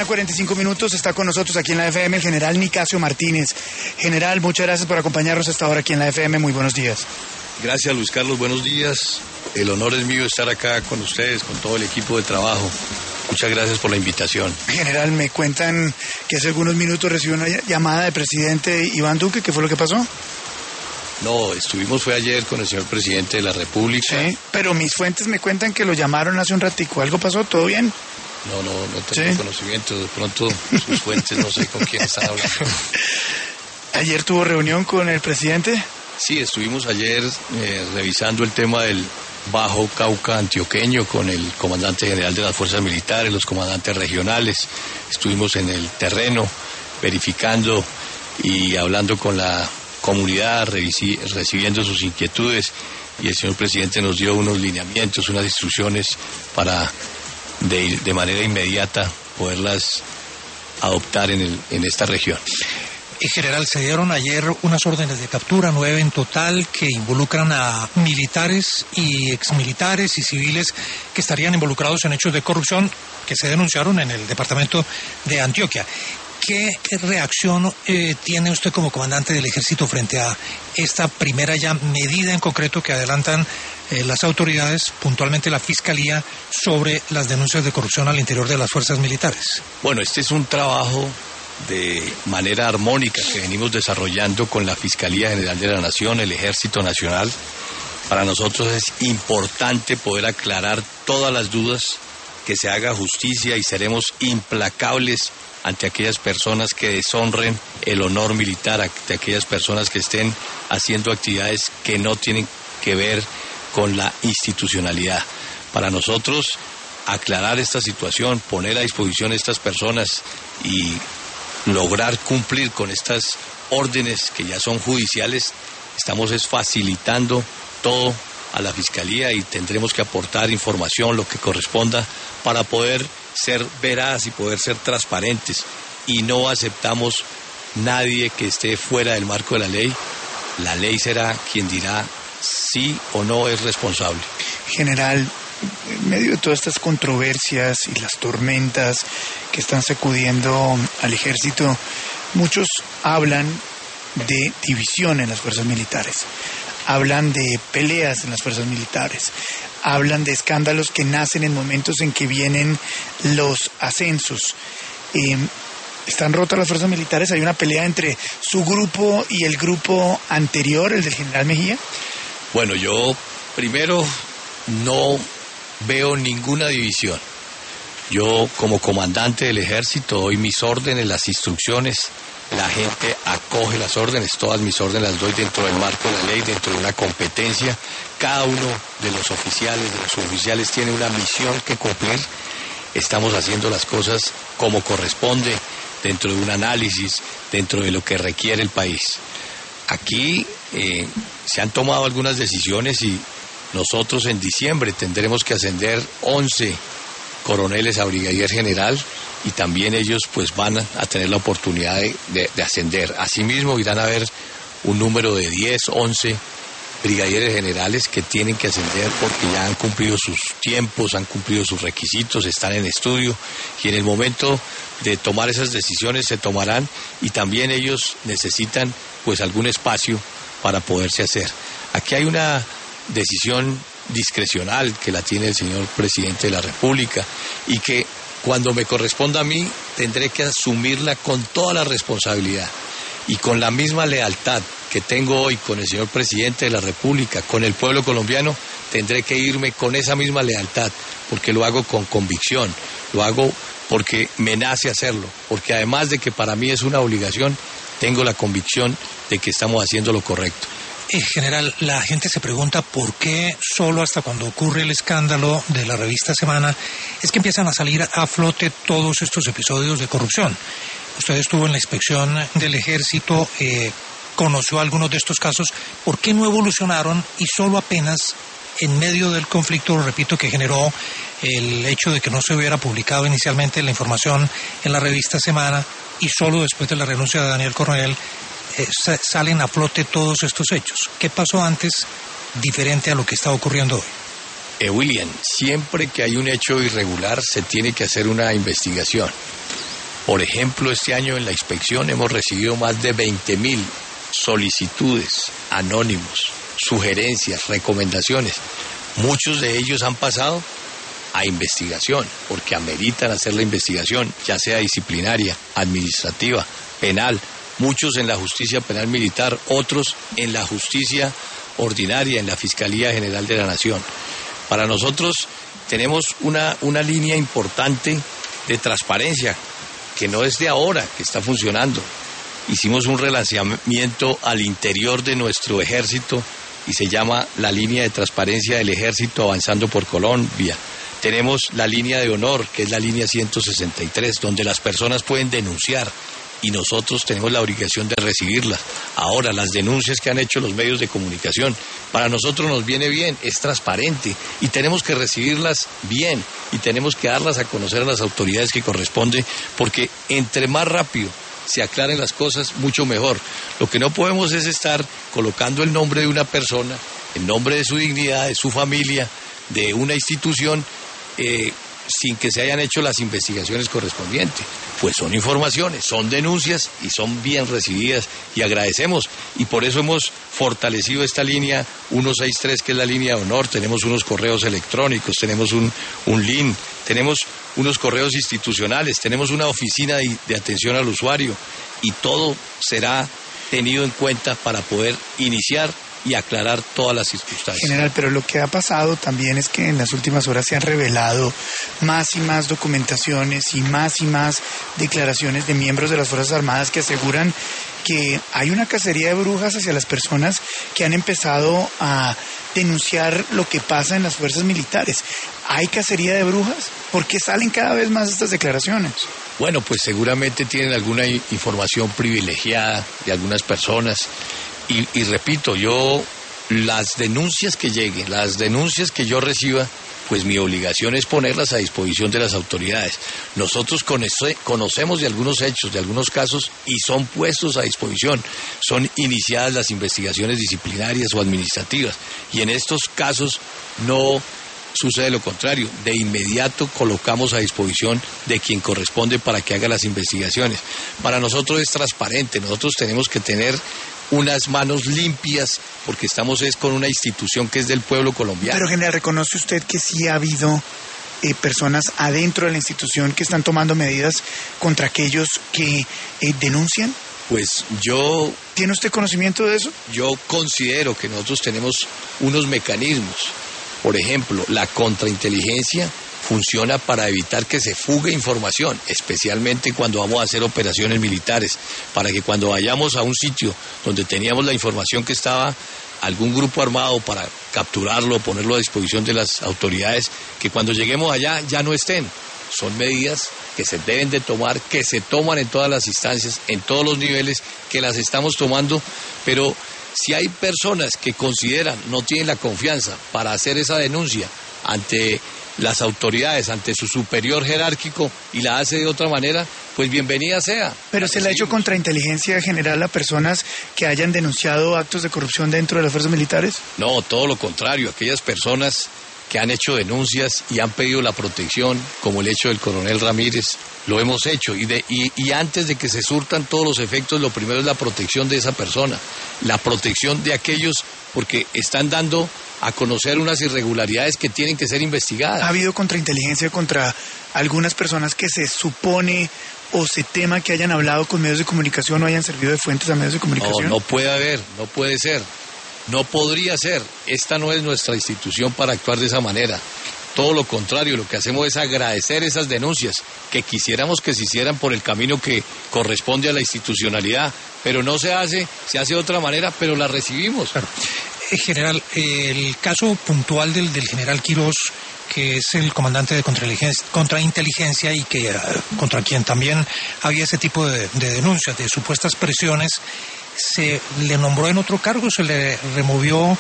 1:45 está con nosotros aquí en la FM el general Nicasio Martínez. General, muchas gracias por acompañarnos hasta ahora aquí en la FM. Muy buenos días. Gracias, Luis Carlos. Buenos días. El honor es mío estar acá con ustedes, con todo el equipo de trabajo. Muchas gracias por la invitación. General, me cuentan que hace algunos minutos recibió una llamada del presidente Iván Duque. ¿Qué fue lo que pasó? No, fue ayer con el señor presidente de la República. Sí, pero mis fuentes me cuentan que lo llamaron hace un ratico. ¿Algo pasó? ¿Todo bien? No tengo conocimiento. De pronto sus fuentes, no sé con quién están hablando. ¿Ayer tuvo reunión con el presidente? Sí, estuvimos ayer revisando el tema del Bajo Cauca antioqueño con el comandante general de las fuerzas militares, los comandantes regionales. Estuvimos en el terreno verificando y hablando con la comunidad, recibiendo sus inquietudes, y el señor presidente nos dio unos lineamientos, unas instrucciones para de manera inmediata poderlas adoptar en esta región. General, se dieron ayer unas órdenes de captura, 9 en total, que involucran a militares y exmilitares y civiles que estarían involucrados en hechos de corrupción que se denunciaron en el departamento de Antioquia. ¿Qué reacción tiene usted como comandante del ejército frente a esta primera ya medida en concreto que adelantan las autoridades, puntualmente la Fiscalía, sobre las denuncias de corrupción al interior de las fuerzas militares? Bueno, este es un trabajo de manera armónica que venimos desarrollando con la Fiscalía General de la Nación, el Ejército Nacional. Para nosotros es importante poder aclarar todas las dudas, que se haga justicia, y seremos implacables ante aquellas personas que deshonren el honor militar, ante aquellas personas que estén haciendo actividades que no tienen que ver con la institucionalidad. Para nosotros, aclarar esta situación, poner a disposición a estas personas y lograr cumplir con estas órdenes que ya son judiciales, estamos facilitando todo a la Fiscalía, y tendremos que aportar información, lo que corresponda, para poder ser veraz y poder ser transparentes. Y no aceptamos nadie que esté fuera del marco de la ley. La ley será quien dirá sí o no es responsable. General, en medio de todas estas controversias y las tormentas que están sacudiendo al ejército, muchos hablan de división en las fuerzas militares, hablan de peleas en las fuerzas militares, hablan de escándalos que nacen en momentos en que vienen los ascensos. ¿Están rotas las fuerzas militares? ¿Hay una pelea entre su grupo y el grupo anterior, el del general Mejía? Bueno, yo primero no veo ninguna división. Yo, como comandante del ejército, doy mis órdenes, las instrucciones. La gente acoge las órdenes, todas mis órdenes las doy dentro del marco de la ley, dentro de una competencia. Cada uno de los oficiales tiene una misión que cumplir. Estamos haciendo las cosas como corresponde, dentro de un análisis, dentro de lo que requiere el país. Aquí se han tomado algunas decisiones, y nosotros en diciembre tendremos que ascender 11 coroneles a brigadier general, y también ellos pues van a tener la oportunidad de ascender. Asimismo irán a haber un número de 10, 11 brigadieres generales que tienen que ascender porque ya han cumplido sus tiempos, han cumplido sus requisitos, están en estudio, y en el momento de tomar esas decisiones se tomarán, y también ellos necesitan pues algún espacio para poderse hacer. Aquí hay una decisión discrecional que la tiene el señor presidente de la República, y que cuando me corresponda a mí tendré que asumirla con toda la responsabilidad y con la misma lealtad que tengo hoy con el señor presidente de la República, con el pueblo colombiano. Tendré que irme con esa misma lealtad, porque lo hago con convicción, lo hago porque me nace hacerlo, porque además de que para mí es una obligación, tengo la convicción de que estamos haciendo lo correcto. General, la gente se pregunta por qué solo hasta cuando ocurre el escándalo de la revista Semana es que empiezan a salir a flote todos estos episodios de corrupción. Usted estuvo en la inspección del ejército, conoció algunos de estos casos. ¿Por qué no evolucionaron y solo apenas en medio del conflicto, repito, que generó el hecho de que no se hubiera publicado inicialmente la información en la revista Semana, y solo después de la renuncia de Daniel Coronel salen a flote todos estos hechos? ¿Qué pasó antes diferente a lo que está ocurriendo hoy? William, siempre que hay un hecho irregular se tiene que hacer una investigación. Por ejemplo, este año en la inspección hemos recibido más de 20.000 solicitudes, anónimos, sugerencias, recomendaciones. Muchos de ellos han pasado a investigación, porque ameritan hacer la investigación, ya sea disciplinaria, administrativa, penal, muchos en la justicia penal militar, otros en la justicia ordinaria, en la Fiscalía General de la Nación. Para nosotros tenemos una línea importante de transparencia, que no es de ahora, que está funcionando. Hicimos un relanzamiento al interior de nuestro ejército y se llama la línea de transparencia del ejército avanzando por Colombia. Tenemos la línea de honor, que es la línea 163, donde las personas pueden denunciar y nosotros tenemos la obligación de recibirlas. Ahora, las denuncias que han hecho los medios de comunicación, para nosotros nos viene bien, es transparente y tenemos que recibirlas bien y tenemos que darlas a conocer a las autoridades que corresponde, porque entre más rápido se aclaren las cosas, mucho mejor. Lo que no podemos es estar colocando el nombre de una persona, el nombre de su dignidad, de su familia, de una institución, sin que se hayan hecho las investigaciones correspondientes. Pues son informaciones, son denuncias y son bien recibidas y agradecemos. Y por eso hemos fortalecido esta línea 163, que es la línea de honor. Tenemos unos correos electrónicos, tenemos un link, tenemos unos correos institucionales, tenemos una oficina de atención al usuario y todo será tenido en cuenta para poder iniciar y aclarar todas las circunstancias. General, pero lo que ha pasado también es que en las últimas horas se han revelado más y más documentaciones y más declaraciones de miembros de las Fuerzas Armadas que aseguran que hay una cacería de brujas hacia las personas que han empezado a denunciar lo que pasa en las fuerzas militares. ¿Hay cacería de brujas? ¿Por qué salen cada vez más estas declaraciones? Bueno, pues seguramente tienen alguna información privilegiada de algunas personas. Y repito, las denuncias que lleguen, las denuncias que yo reciba, pues mi obligación es ponerlas a disposición de las autoridades. Nosotros conocemos de algunos hechos, de algunos casos, y son puestos a disposición. Son iniciadas las investigaciones disciplinarias o administrativas. Y en estos casos no sucede lo contrario. De inmediato colocamos a disposición de quien corresponde para que haga las investigaciones. Para nosotros es transparente. Nosotros tenemos que tener unas manos limpias, porque estamos con una institución que es del pueblo colombiano. Pero, general, ¿reconoce usted que sí ha habido personas adentro de la institución que están tomando medidas contra aquellos que denuncian? Pues ¿Tiene usted conocimiento de eso? Yo considero que nosotros tenemos unos mecanismos. Por ejemplo, la contrainteligencia funciona para evitar que se fugue información, especialmente cuando vamos a hacer operaciones militares, para que cuando vayamos a un sitio donde teníamos la información que estaba algún grupo armado, para capturarlo, ponerlo a disposición de las autoridades, que cuando lleguemos allá ya no estén. Son medidas que se deben de tomar, que se toman en todas las instancias, en todos los niveles, que las estamos tomando, pero si hay personas que consideran, no tienen la confianza para hacer esa denuncia ante las autoridades, ante su superior jerárquico, y la hace de otra manera, pues bienvenida sea. ¿Pero se le ha hecho contrainteligencia general a personas que hayan denunciado actos de corrupción dentro de las fuerzas militares? No, todo lo contrario. Aquellas personas que han hecho denuncias y han pedido la protección, como el hecho del coronel Ramírez, lo hemos hecho. Y antes de que se surtan todos los efectos, lo primero es la protección de esa persona, la protección de aquellos, porque están dando a conocer unas irregularidades que tienen que ser investigadas. ¿Ha habido contrainteligencia contra algunas personas que se supone o se tema que hayan hablado con medios de comunicación o hayan servido de fuentes a medios de comunicación? No puede haber, no puede ser, no podría ser. Esta no es nuestra institución para actuar de esa manera. Todo lo contrario, lo que hacemos es agradecer esas denuncias, que quisiéramos que se hicieran por el camino que corresponde a la institucionalidad, pero no se hace, se hace de otra manera, pero la recibimos. Claro. General, el caso puntual del general Quirós, que es el comandante de contrainteligencia y que contra quien también había ese tipo de denuncias, de supuestas presiones, ¿se le nombró en otro cargo, se le removió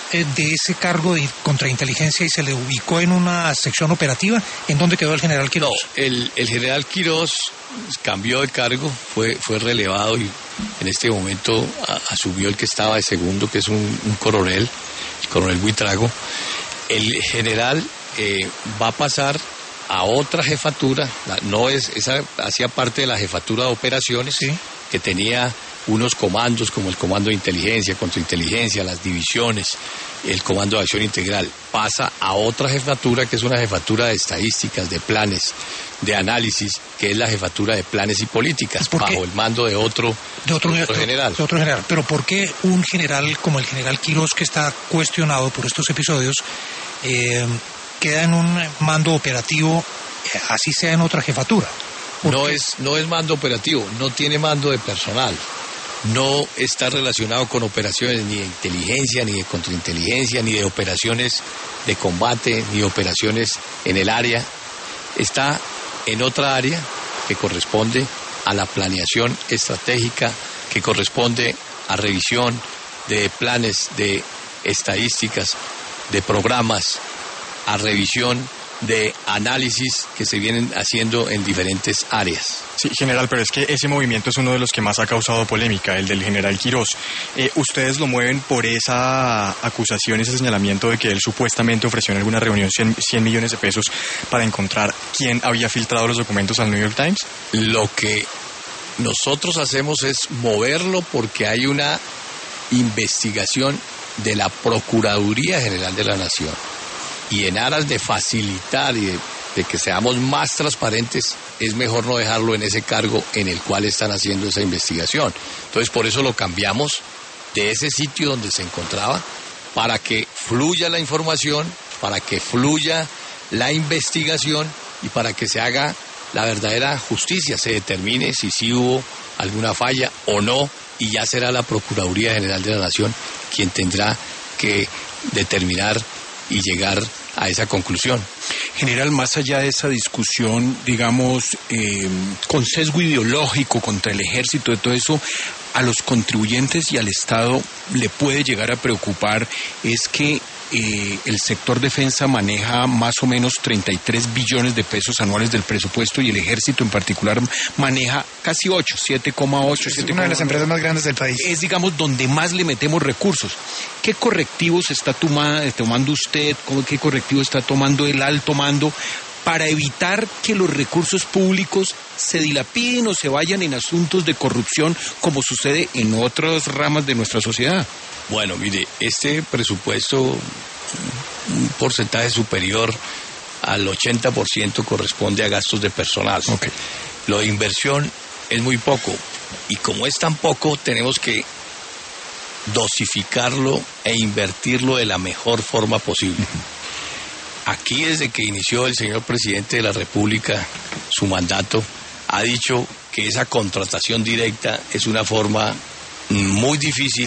de ese cargo de contrainteligencia y se le ubicó en una sección operativa? ¿En dónde quedó el general Quirós? No, el general Quirós cambió de cargo, fue relevado y en este momento asumió el que estaba de segundo, que es un coronel, el coronel Buitrago. El general va a pasar a otra jefatura, esa hacía parte de la jefatura de operaciones, Sí. que tenía unos comandos como el comando de inteligencia, contrainteligencia, las divisiones, el comando de acción integral. Pasa a otra jefatura que es una jefatura de estadísticas, de planes, de análisis, que es la jefatura de planes y políticas, ¿Por qué? bajo el mando de otro general. De otro general. Pero ¿por qué un general como el general Quirós, que está cuestionado por estos episodios, queda en un mando operativo, así sea en otra jefatura? No es mando operativo, no tiene mando de personal, no está relacionado con operaciones ni de inteligencia, ni de contrainteligencia, ni de operaciones de combate, ni de operaciones en el área. Está en otra área que corresponde a la planeación estratégica, que corresponde a revisión de planes, de estadísticas, de programas, a revisión de análisis que se vienen haciendo en diferentes áreas. Sí, general, pero es que ese movimiento es uno de los que más ha causado polémica, el del general Quirós. ¿Ustedes lo mueven por esa acusación, ese señalamiento de que él supuestamente ofreció en alguna reunión 100 millones de pesos para encontrar quién había filtrado los documentos al New York Times? Lo que nosotros hacemos es moverlo porque hay una investigación de la Procuraduría General de la Nación. Y en aras de facilitar y de que seamos más transparentes, es mejor no dejarlo en ese cargo en el cual están haciendo esa investigación. Entonces, por eso lo cambiamos de ese sitio donde se encontraba, para que fluya la información, para que fluya la investigación y para que se haga la verdadera justicia, se determine si sí hubo alguna falla o no, y ya será la Procuraduría General de la Nación quien tendrá que determinar y llegar a esa conclusión. General, más allá de esa discusión, digamos, con sesgo ideológico contra el ejército, de todo eso, a los contribuyentes y al Estado le puede llegar a preocupar es que el sector defensa maneja más o menos 33 billones de pesos anuales del presupuesto y el ejército en particular maneja casi 7,8. Es una de las empresas más grandes del país. Es, digamos, donde más le metemos recursos. ¿Qué correctivos está tomando usted? ¿Qué correctivos está tomando el alto mando para evitar que los recursos públicos se dilapiden o se vayan en asuntos de corrupción como sucede en otras ramas de nuestra sociedad? Bueno, mire, este presupuesto, un porcentaje superior al 80% corresponde a gastos de personal. Okay. Lo de inversión es muy poco, y como es tan poco, tenemos que dosificarlo e invertirlo de la mejor forma posible. Aquí, desde que inició el señor presidente de la República su mandato, ha dicho que esa contratación directa es una forma muy difícil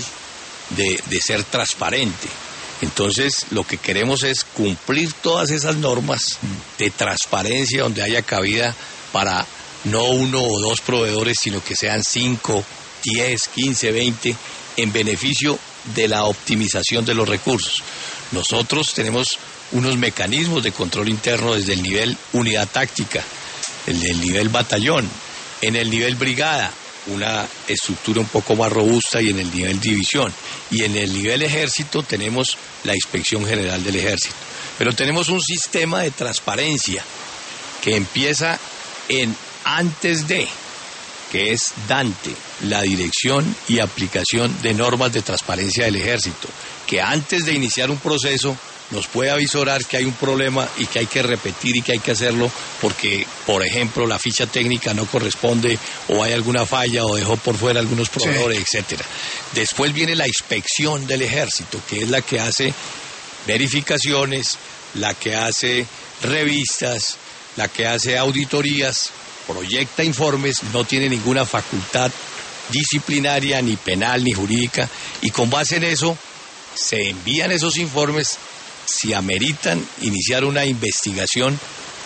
de ser transparente. Entonces, lo que queremos es cumplir todas esas normas de transparencia, donde haya cabida para no 1 o 2 proveedores, sino que sean 5, 10, 15, 20, en beneficio de la optimización de los recursos. Nosotros tenemos unos mecanismos de control interno desde el nivel unidad táctica, el nivel batallón, en el nivel brigada, una estructura un poco más robusta, y en el nivel división, y en el nivel ejército tenemos la Inspección General del Ejército. Pero tenemos un sistema de transparencia que empieza en antes de, que es DANTE, la Dirección y Aplicación de Normas de Transparencia del Ejército, que antes de iniciar un proceso nos puede avisorar que hay un problema y que hay que repetir y que hay que hacerlo porque, por ejemplo, la ficha técnica no corresponde, o hay alguna falla, o dejó por fuera algunos proveedores, sí, etcétera. Después viene la Inspección del Ejército, que es la que hace verificaciones, la que hace revistas, la que hace auditorías, proyecta informes, no tiene ninguna facultad disciplinaria, ni penal, ni jurídica, y con base en eso se envían esos informes si ameritan iniciar una investigación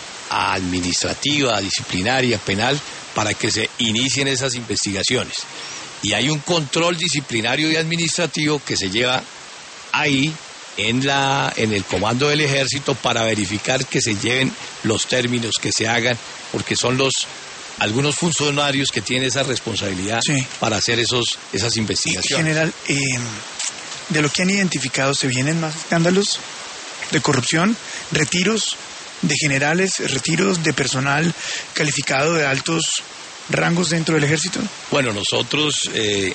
administrativa, disciplinaria, penal, para que se inicien esas investigaciones. Y hay un control disciplinario y administrativo que se lleva ahí en el comando del Ejército para verificar que se lleven los términos, que se hagan, porque son algunos funcionarios que tienen esa responsabilidad, sí, para hacer esas investigaciones. General, de lo que han identificado, ¿se vienen más escándalos de corrupción, retiros de generales, retiros de personal calificado de altos rangos dentro del ejército? Bueno, nosotros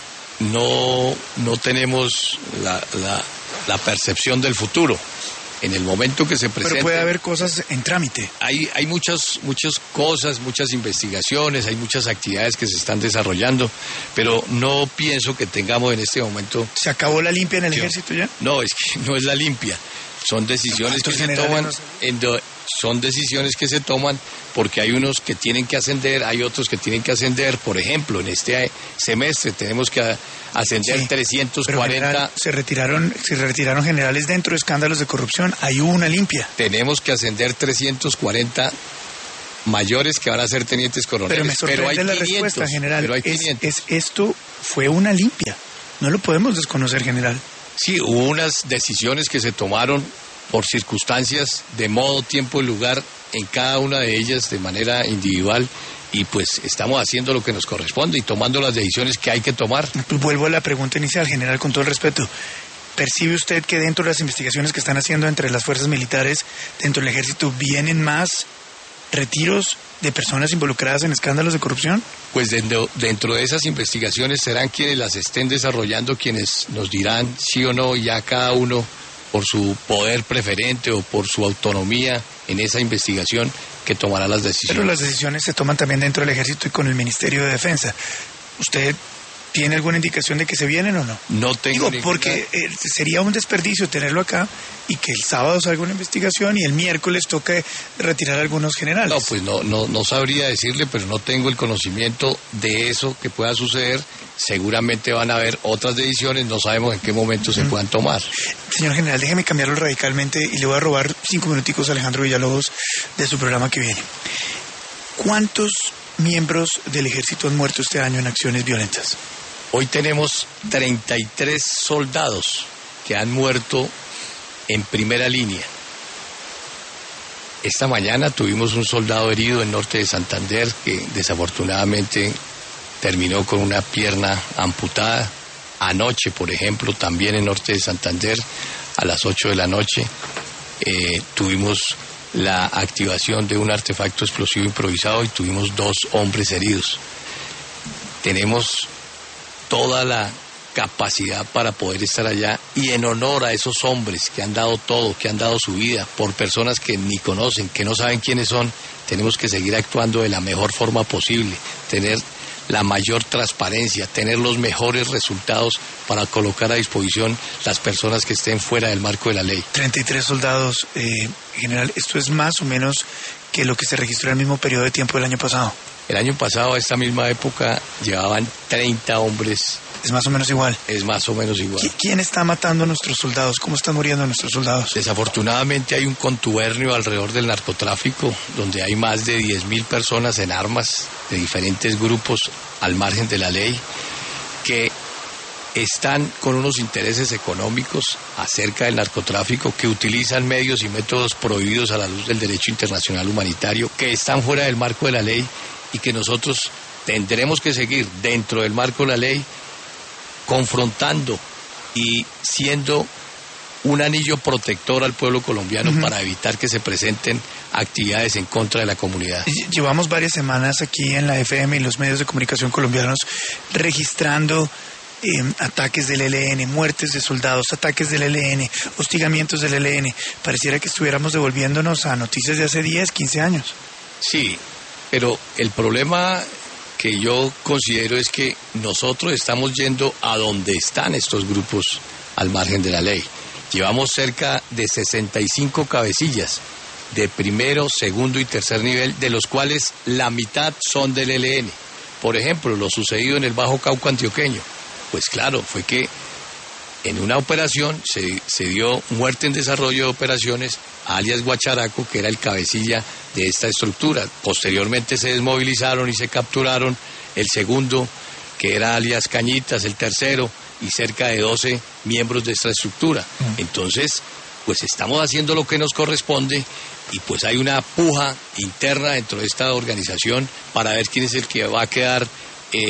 no tenemos la percepción del futuro. En el momento que se presente... Pero puede haber cosas en trámite. Hay muchas cosas, muchas investigaciones, hay muchas actividades que se están desarrollando, pero no pienso que tengamos en este momento... ¿Se acabó la limpia en el ejército ya? No, es que no es la limpia. Son decisiones que se toman... Son decisiones que se toman porque hay unos que tienen que ascender, hay otros que tienen que ascender. Por ejemplo, en este semestre tenemos que ascender 340... Pero general, se retiraron generales dentro de escándalos de corrupción. Hay una limpia. Tenemos que ascender 340 mayores que van a ser tenientes coroneles. Pero me sorprende la respuesta, general. Pero hay 500. Esto fue una limpia. No lo podemos desconocer, general. Sí, hubo unas decisiones que se tomaron por circunstancias de modo, tiempo y lugar en cada una de ellas de manera individual, y pues estamos haciendo lo que nos corresponde y tomando las decisiones que hay que tomar. Vuelvo a la pregunta inicial, general, con todo el respeto. ¿Percibe usted que dentro de las investigaciones que están haciendo entre las fuerzas militares, dentro del ejército, vienen más retiros de personas involucradas en escándalos de corrupción? Pues dentro de esas investigaciones serán quienes las estén desarrollando quienes nos dirán sí o no, ya cada uno por su poder preferente o por su autonomía en esa investigación que tomará las decisiones. Pero las decisiones se toman también dentro del ejército y con el Ministerio de Defensa. ¿Usted tiene alguna indicación de que se vienen o no? No tengo ninguna. Porque sería un desperdicio tenerlo acá y que el sábado salga una investigación y el miércoles toque retirar a algunos generales. No, pues no sabría decirle, pero no tengo el conocimiento de eso que pueda suceder. Seguramente van a haber otras decisiones, no sabemos en qué momento se puedan tomar. Señor general, déjeme cambiarlo radicalmente y le voy a robar 5 minuticos a Alejandro Villalobos de su programa que viene. ¿Cuántos miembros del ejército han muerto este año en acciones violentas? Hoy tenemos 33 soldados que han muerto en primera línea. Esta mañana tuvimos un soldado herido en norte de Santander que desafortunadamente terminó con una pierna amputada. Anoche, por ejemplo, también en norte de Santander, a las 8 de la noche, tuvimos la activación de un artefacto explosivo improvisado y tuvimos 2 hombres heridos. Tenemos toda la capacidad para poder estar allá y en honor a esos hombres que han dado todo, que han dado su vida por personas que ni conocen, que no saben quiénes son, tenemos que seguir actuando de la mejor forma posible, tener la mayor transparencia, tener los mejores resultados para colocar a disposición las personas que estén fuera del marco de la ley. 33 soldados, general, ¿esto es más o menos que lo que se registró en el mismo periodo de tiempo del año pasado? El año pasado, a esta misma época, llevaban 30 hombres. ¿Es más o menos igual? Es más o menos igual. ¿Quién está matando a nuestros soldados? ¿Cómo están muriendo nuestros soldados? Desafortunadamente hay un contubernio alrededor del narcotráfico, donde hay más de 10.000 personas en armas de diferentes grupos al margen de la ley, que están con unos intereses económicos acerca del narcotráfico, que utilizan medios y métodos prohibidos a la luz del derecho internacional humanitario, que están fuera del marco de la ley y que nosotros tendremos que seguir dentro del marco de la ley confrontando y siendo un anillo protector al pueblo colombiano para evitar que se presenten actividades en contra de la comunidad. Llevamos varias semanas aquí en la FM y los medios de comunicación colombianos registrando ataques del ELN, muertes de soldados, ataques del ELN, hostigamientos del ELN. Pareciera que estuviéramos devolviéndonos a noticias de hace 10, 15 años. Sí, pero el problema que yo considero es que nosotros estamos yendo a donde están estos grupos al margen de la ley. Llevamos cerca de 65 cabecillas de primero, segundo y tercer nivel, de los cuales la mitad son del ELN. Por ejemplo, lo sucedido en el Bajo Cauca antioqueño. Pues claro, fue que en una operación se dio muerte en desarrollo de operaciones a alias Guacharaco, que era el cabecilla de esta estructura. Posteriormente se desmovilizaron y se capturaron el segundo, que era alias Cañitas, el tercero, y cerca de 12 miembros de esta estructura. Entonces, pues estamos haciendo lo que nos corresponde y pues hay una puja interna dentro de esta organización para ver quién es el que va a quedar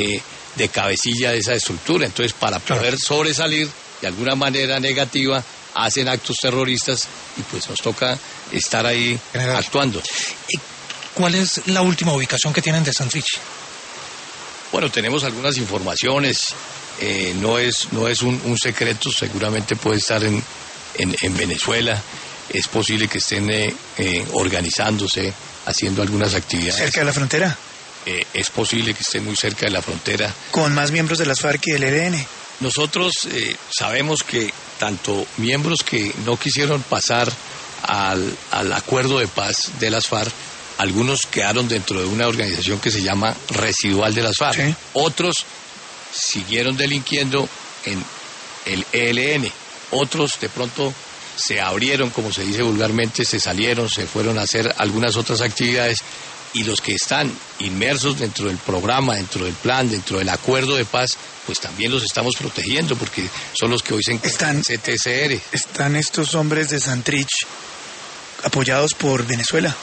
de cabecilla de esa estructura. Entonces, para poder sobresalir de alguna manera negativa, hacen actos terroristas y pues nos toca estar ahí General, actuando. ¿cuál es la última ubicación que tienen de Santrich? Bueno, tenemos algunas informaciones, no es un secreto, seguramente puede estar en Venezuela, es posible que estén organizándose, haciendo algunas actividades. ¿Cerca de la frontera? Es posible que estén muy cerca de la frontera. ¿Con más miembros de las FARC y del ELN? Nosotros sabemos que tanto miembros que no quisieron pasar al acuerdo de paz de las FARC, algunos quedaron dentro de una organización que se llama Residual de las FARC. Sí. Otros siguieron delinquiendo en el ELN. Otros de pronto se abrieron, como se dice vulgarmente, se salieron, se fueron a hacer algunas otras actividades. Y los que están inmersos dentro del programa, dentro del plan, dentro del acuerdo de paz, pues también los estamos protegiendo porque son los que hoy se encuentran en CTCR. ¿Están estos hombres de Santrich apoyados por Venezuela?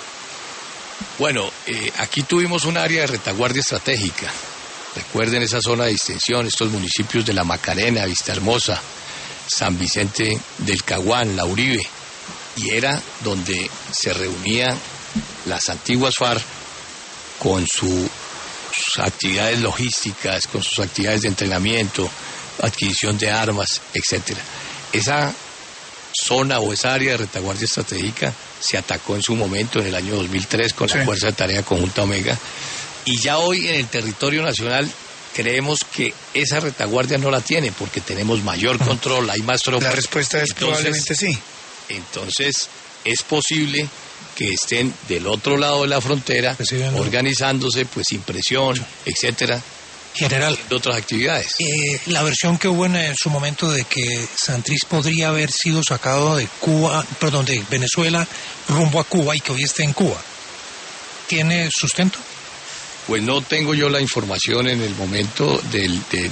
Bueno, aquí tuvimos un área de retaguardia estratégica. Recuerden esa zona de distensión, estos municipios de La Macarena, Vista Hermosa, San Vicente del Caguán, La Uribe, y era donde se reunían las antiguas FARC con sus actividades logísticas, con sus actividades de entrenamiento, adquisición de armas, etcétera. Esa zona o esa área de retaguardia estratégica se atacó en su momento en el año 2003 con la Fuerza de Tarea Conjunta Omega, y ya hoy en el territorio nacional creemos que esa retaguardia no la tiene porque tenemos mayor control, hay más tropas. La respuesta es probablemente sí. Entonces es posible que estén del otro lado de la frontera, organizándose, pues sin presión, etcétera. General, de otras actividades. La versión que hubo en su momento de que Santrich podría haber sido sacado de de Venezuela rumbo a Cuba y que hoy esté en Cuba, ¿tiene sustento? Pues no tengo yo la información en el momento de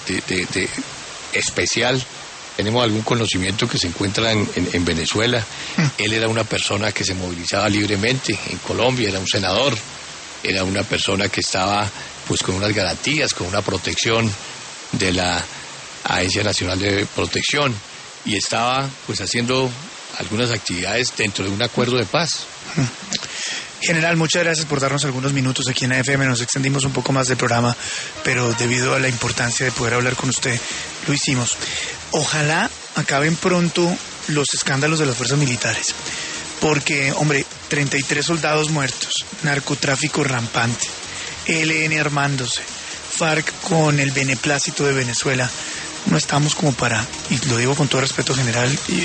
especial. Tenemos algún conocimiento que se encuentra en Venezuela. Él era una persona que se movilizaba libremente en Colombia, era un senador, era una persona que estaba pues con unas garantías, con una protección de la Agencia Nacional de Protección, y estaba pues haciendo algunas actividades dentro de un acuerdo de paz. General, muchas gracias por darnos algunos minutos aquí en AFM. Nos extendimos un poco más del programa, pero debido a la importancia de poder hablar con usted, lo hicimos. Ojalá acaben pronto los escándalos de las fuerzas militares, porque, hombre, 33 soldados muertos, narcotráfico rampante, ELN armándose, FARC con el beneplácito de Venezuela. No estamos como para, y lo digo con todo respeto, general, y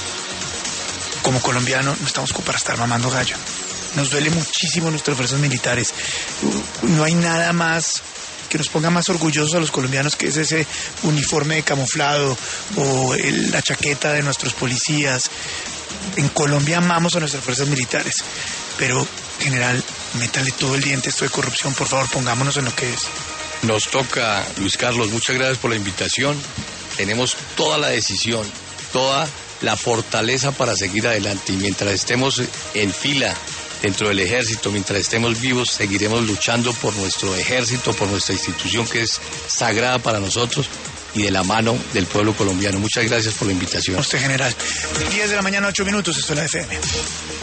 como colombiano, no estamos como para estar mamando gallo. Nos duele muchísimo nuestras fuerzas militares. No hay nada más que nos ponga más orgullosos a los colombianos que es ese uniforme de camuflado o la chaqueta de nuestros policías. En Colombia amamos a nuestras fuerzas militares, pero, general, métale todo el diente esto de corrupción, por favor, pongámonos en lo que es. Nos toca, Luis Carlos, muchas gracias por la invitación. Tenemos toda la decisión, toda la fortaleza para seguir adelante, y mientras estemos en fila dentro del ejército, mientras estemos vivos, seguiremos luchando por nuestro ejército, por nuestra institución que es sagrada para nosotros y de la mano del pueblo colombiano. Muchas gracias por la invitación. A usted, general. 10 de la mañana, 8 minutos, esto es la FM.